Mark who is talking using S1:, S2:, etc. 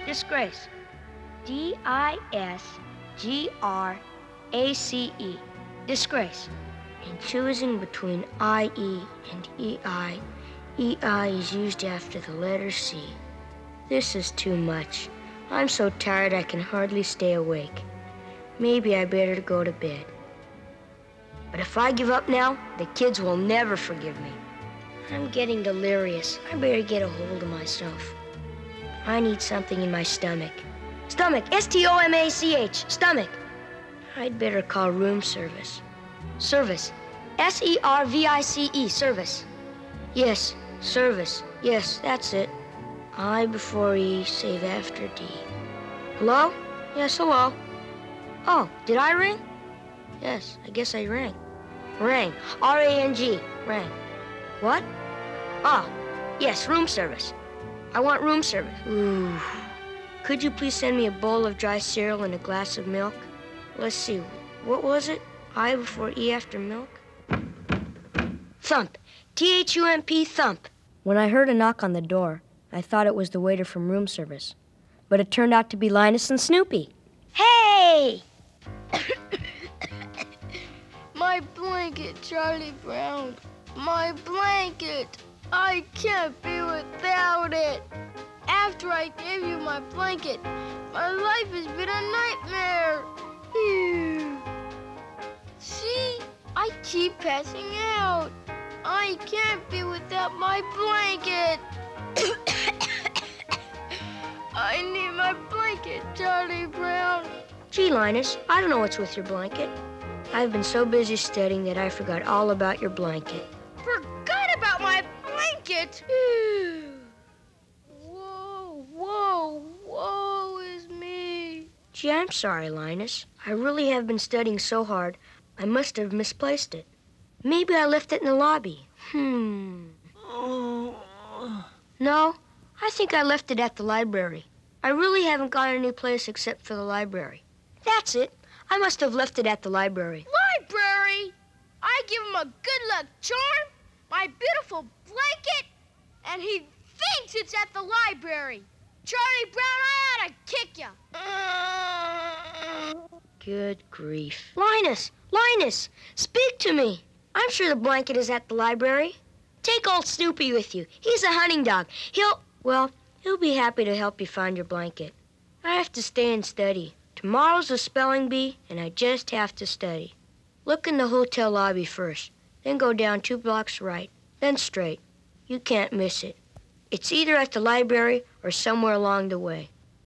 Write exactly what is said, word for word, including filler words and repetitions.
S1: Disgrace. D I S G R A C E. Disgrace. In choosing between I E and E I, E I is used after the letter C. This is too much. I'm so tired I can hardly stay awake. Maybe I better go to bed. But if I give up now, the kids will never forgive me. I'm getting delirious. I better get a hold of myself. I need something in my stomach. Stomach, S T O M A C H, stomach. I'd better call room service. Service, S E R V I C E, service. Yes, service. Yes, that's it. I before E, save after D. Hello? Yes, hello. Oh, did I ring? Yes, I guess I rang. Rang, R A N G, rang. What? Ah, yes, room service. I want room service. Ooh. Could you please send me a bowl of dry cereal and a glass of milk? Let's see, what was it? I before E after milk? Thump. T H U M P, thump. When I heard a knock on the door, I thought it was the waiter from room service. But it turned out to be Linus and Snoopy. Hey!
S2: My blanket, Charlie Brown. My blanket. I can't be without it. After I gave you my blanket, my life has been a nightmare. Phew. See, I keep passing out. I can't be without my blanket. I need my blanket, Charlie Brown.
S1: Gee, Linus, I don't know what's with your blanket. I've been so busy studying that I forgot all about your blanket.
S2: Forgot about my blanket? Whoa, whoa, whoa is me.
S1: Gee, I'm sorry, Linus. I really have been studying so hard, I must have misplaced it. Maybe I left it in the lobby. Hmm. No, I think I left it at the library. I really haven't gone any place except for the library. That's it. I must have left it at the library.
S2: Library? I give him a good luck charm, my beautiful blanket, and he thinks it's at the library. Charlie Brown, I ought to kick you.
S1: Good grief. Linus, Linus, speak to me. I'm sure the blanket is at the library. Take old Snoopy with you. He's a hunting dog. He'll, well, he'll be happy to help you find your blanket. I have to stay and study. Tomorrow's a spelling bee, and I just have to study. Look in the hotel lobby first, then go down two blocks right, then straight. You can't miss it. It's either at the library or somewhere along the way.